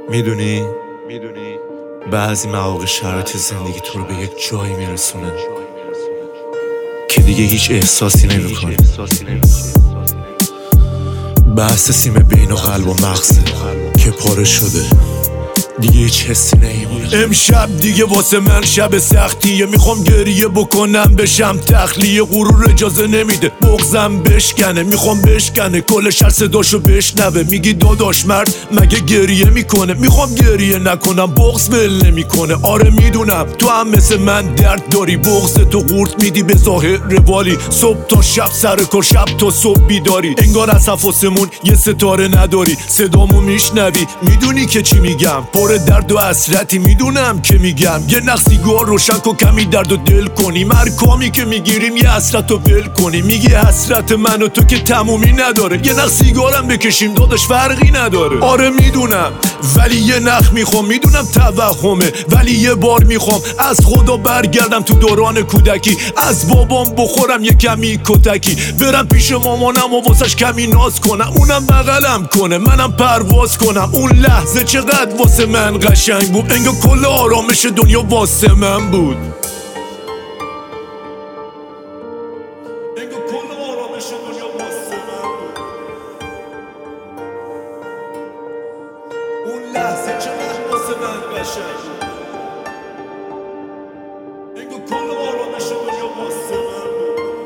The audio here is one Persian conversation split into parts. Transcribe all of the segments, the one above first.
میدونی بعضی مواقع شرایط زندگی تو رو به یک جایی میرسونه که دیگه هیچ احساسی نمیکنی. بحث سیم بین قلب و مغزه که پاره شده، دیگه هیچ حسی نمیمونه. امشب دیگه واسه من شب سختیه، میخوام گریه بکنم بشم تخلیه. غرور اجازه نمیده بغضم بشکنه، میخوام بشکنه کل شهر صداشو بشنوه. میگی داداش مرد مگه گریه میکنه؟ میخوام گریه نکنم بغض ول نمیکنه. آره میدونم تو هم مثل من درد داری، بغض تو قورت میدی به ظاهر روالی. صبح تا شب سر کار، شب تا صبح بیداری، انگار از حواسمون یه ستاره نداری. صدامو میشنوی میدونی که چی میگم، پر درد و حسرتی میدونم که میگم. یه نخ سیگار روشن کن کمی درد و دل کنیم، هر کامی که میگیریم یه حسرت رو ول کنیم. میگی حسرت من و تو که تمومی نداره، یه نخ سیگارم بکشیم داداش فرقی نداره. آره میدونم ولی یه نخ میخوام، میدونم توهمه ولی یه بار میخوام از خدا برگردم تو دوران کودکی. از بابام بخورم یه کمی کتکی، برم پیش مامانم و واسش کمی ناز کنم، اونم بغلم کنه منم پرواز کنم. اون لحظه چقدر واسه من قشنگ بود، انگار کل آرامش دنیا واسه من بود. انگار کل آرامش دنیا واسه من بود. اون لحظه چقدر واسه من قشنگ بود، انگار کل آرامش دنیا واسه من بود.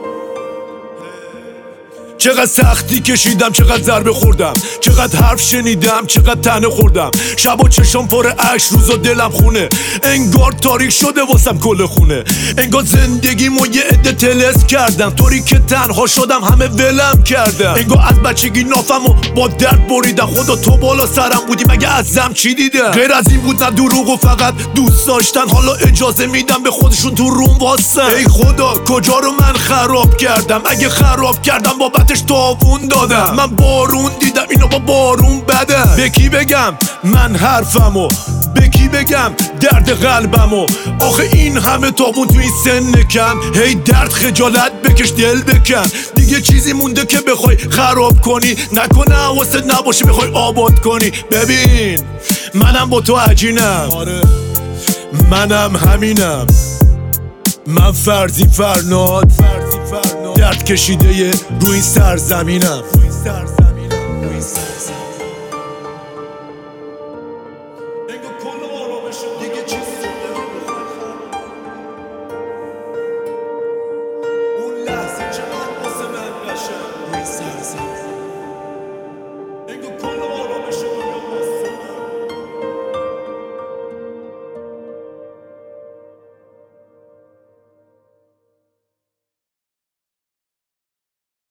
چقدر سختی کشیدم، چقدر ضربه خوردم، چقدر حرف شنیدم، چقدر طعنه خوردم. شبا چشام پر اشک، روزا دلم خونه، انگار تاریک شده واسم کل خونه. انگار زندگیمو یه عده طلسم کردن، طوری که تنها شدم همه ولم کردن. انگار از بچگی نافمو با درد بریدن، خدا تو بالا سرم بودی مگه ازم چی دیدن؟ غیر از این بود نه دروغ و فقط دوست داشتن، حالا اجازه میدم به خودشون تو روم واسن. ای خدا کجا رو من خراب کردم؟ اگه خراب کردم بابتش تاوون دادم. من بارون دیدم اینو با بارون بدم. به کی بگم من حرفمو؟ به کی بگم درد قلبمو؟ آخه این همه تاوون تو این سن کم، هی درد خجالت بکش دل بکن. دیگه چیزی مونده که بخوای خراب کنی؟ نکنه حواست نباشه بخوای آباد کنی. ببین منم با تو عجینم، آره منم همینم. من فرزی فرناد درد کشیده روی این سرزمینم.